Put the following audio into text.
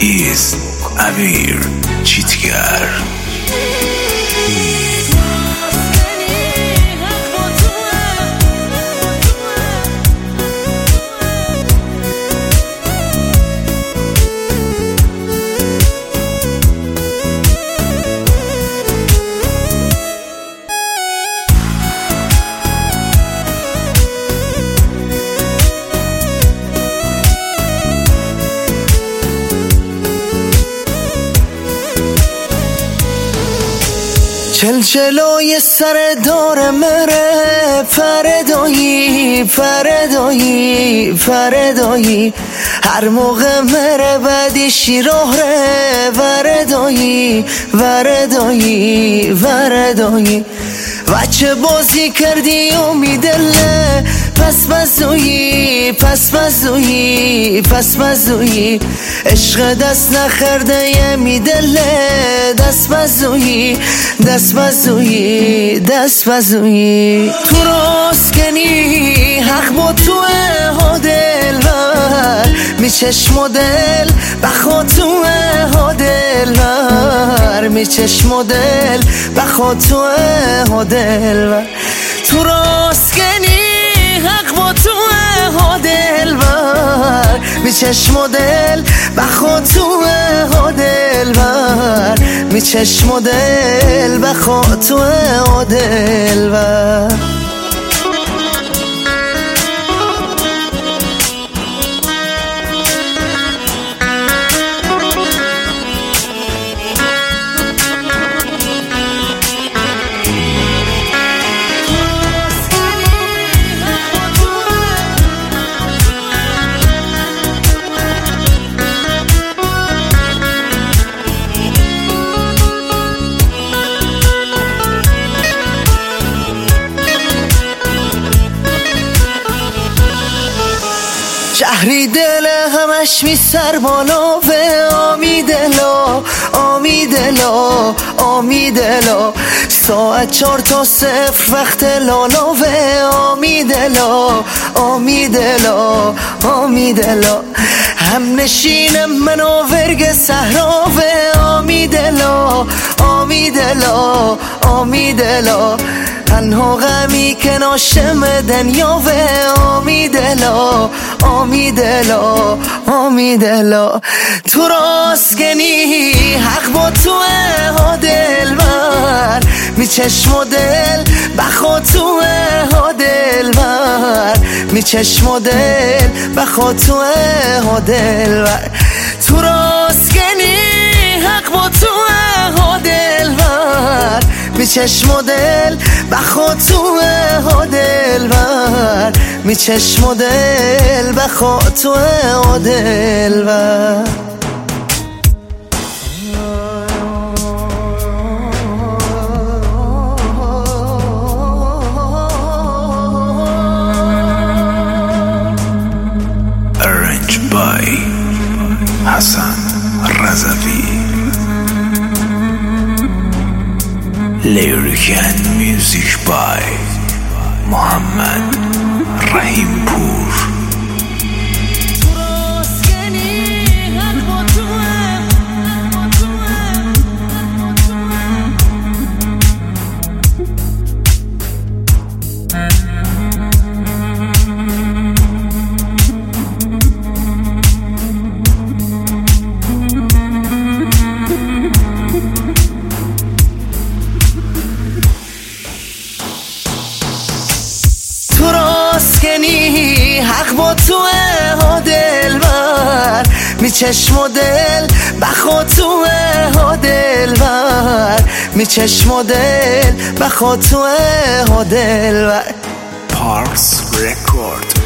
is امیر چیتگر. چلچلوی سر دور مره فردایی فردایی فردایی هر موقع مره بدی شیروهره وردایی وردایی وردایی بچه بازی کردی امیدله پس بزویی پس بزویی پس بزویی عشق دست نخرده یه میدله دست بزویی دست بزویی دست بزویی تو راست کنی حق با توه ها دلبر می چشم و دل بخوا توه ها دلبر می چشم و دل بخوا توه ها دلبر تو راست کنی حق با توه ها دلبر می چشم و دل بخوا توه ها دلبر می چشم و دل بخوا توه ها دلبر شهری دل همش می سر بالا و آمیدلا آمیدلا آمیدلا ساعت 4 تا 0 وقت لالا و آمیدلا آمیدلا آمیدلا هم نشینم منو ورگ صحرا و آمیدلا آمیدلا آمیدلا تنها غمی که ناشم دنیا و آمیدلا آمیدلا آمیدلا تو راست کنی حق با توه ها دلبر می چشم و دل بخوا توه ها دلبر می چشم و دل بخوا توه ها دلبر تو راست کنی حق با توه ها دلبر می چشم و دل بخوا توه ها دلبر می چشم و دل بخوا توه ها دلبر Arranged by Hassan Razavi. Lyric and music by Muhammad Rahimpour. کنی حق با توه ها دلبر می چشم و دل بخوا توه ها دلبر می چشم و دل بخوا توه ها دلبر Parks Record.